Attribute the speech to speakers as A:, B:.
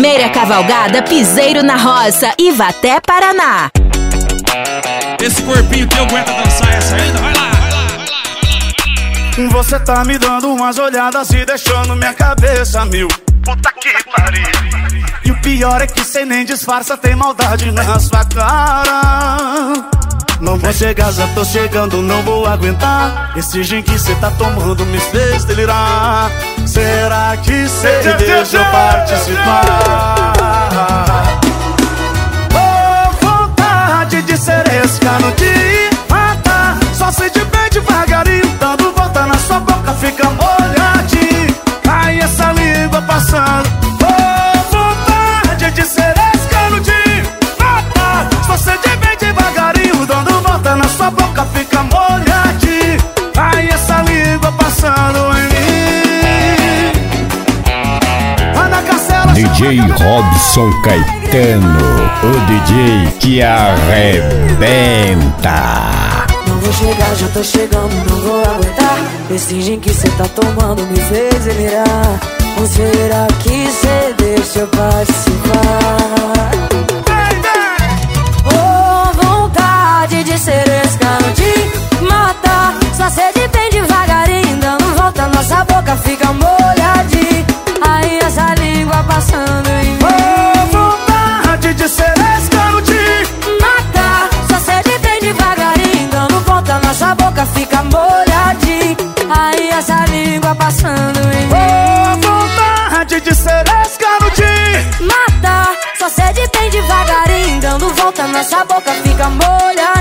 A: Primeira cavalgada Piseiro na Roça, Ivaté, Paraná.
B: Esse corpinho teu aguenta dançar essa ainda? Vai lá, vai lá, vai lá, vai lá.
C: Você tá me dando umas olhadas e deixando minha cabeça mil. Puta que pariu. E o pior é que cê nem disfarça, tem maldade na sua cara. Não vou chegar, já tô chegando, não vou aguentar. Esse gin que cê tá tomando me fez delirar. Será que cê deixa eu participar? Oh, vontade de ser esse cano de matar. Só se de bem devagarinho, dando volta na sua boca, fica molhadinho. Ai, essa língua passando. Oh, vontade de ser esse cano de matar. Só se de bem devagarinho, dando volta na sua boca, fica molhadinho. Ai, essa língua passando em mim. Anda Castela,
D: DJ Robson Caetano, o DJ que arrebenta.
E: Não vou chegar, já tô chegando, não vou aguentar. Esse gin que cê tá tomando me fez delirar. Ou será que cê deixa eu participar? Oh, vontade de ser escravo, de matar. Só sede bem devagarinho, dando volta, nossa boca fica molhadinha. Aí essa língua passando em mim.
C: oh, vontade de ser escravo de
E: matar. Só sede bem devagarinho, dando volta, nossa boca fica molhadinha. Aí essa língua passando em mim.
C: oh, vontade de ser escravo de
E: matar. Só sede bem devagarinho, dando volta, nossa boca fica molhadinha.